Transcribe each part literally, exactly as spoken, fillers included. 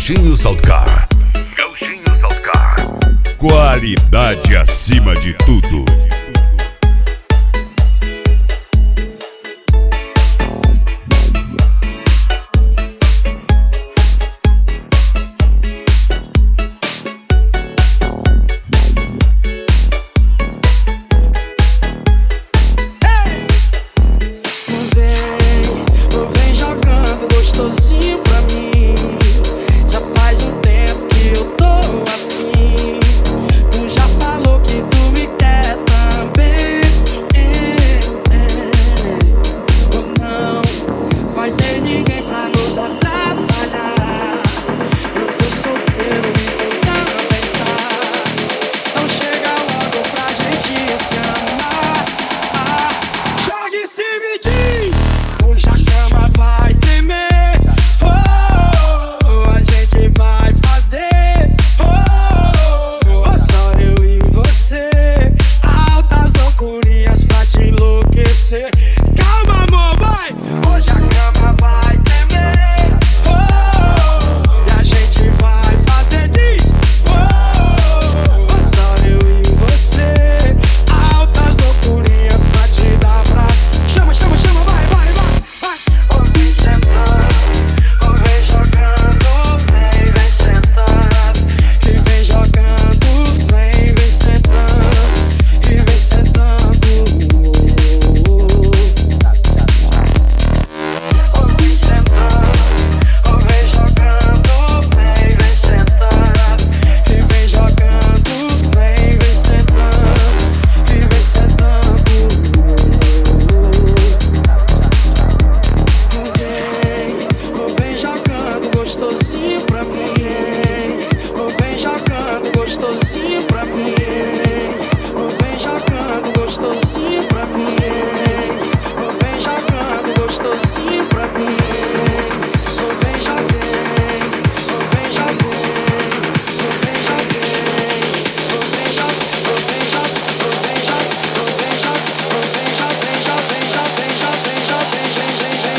Gauchinho Soundcar. Gauchinho Soundcar. Qualidade acima de tudo. Gostosinho pra mim, já faz um tempo que eu tô afim. Tu já falou que tu me quer também, é, é. Ou não vai ter ninguém pra nos atrapalhar. Eu tô solteiro e tu também tá. Então chega logo pra gente se amar. Ah, joga e se me diz, hoje a cama vai tremer. Calma, amor, vai! Hoje a cama vai tremer, oh, e a gente vai fazer disso, oh, só eu e você. Altas loucurinhas pra te dar pra... Chama, chama, chama, vai, vai, vai, vai. Ou vem sentando, ou vem jogando, vem, vem sentando. E vem jogando, vem, vem sentando. E vem sentando. Gostosinho pra mim, ou vem jogando gostosinho pra mim, ou vem jogando gostosinho pra mim, ou vem jogando gostosinho pra mim, ou vem já vem, ou vem já vem, ou vem já vem, ou vem já, ou vem já, ou vem já, ou vem já, ou vem já, vem já, vem já, vem já, vem já, vem, vem, vem, vem,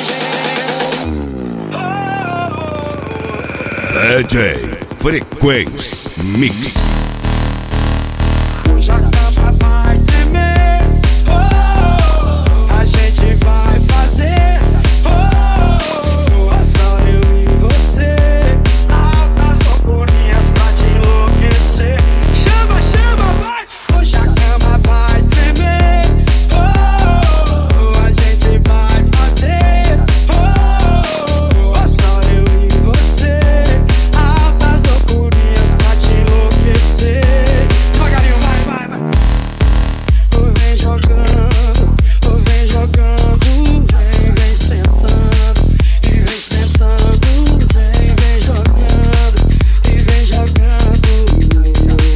D J Frequência Mix. Hoje a cama vai tremer, oh, a gente vai fazer, oh, só eu e você. Altas loucurinhas pra te enlouquecer. Chama, chama, vai! Hoje a cama vai tremer, oh, a gente vai fazer, oh, só eu e você. Altas loucurinhas pra te enlouquecer. Devagarinho, vai, vai, vai. Ou vem jogando, ou vem jogando, vem, vem sentando, e vem sentando, vem, vem jogando, e vem jogando.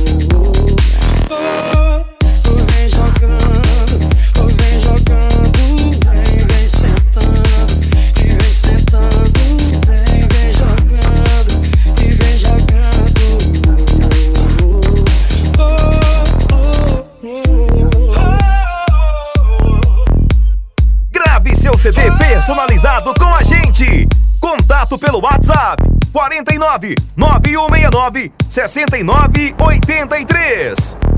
Oh, ou vem jogando, ou vem jogando, vem, vem sentando, e vem sentando, vem, vem jogando, e vem jogando. Grave seu C D personalizado com a gente. Contato pelo WhatsApp quatro nove nove um seis nove, seis nove oito três.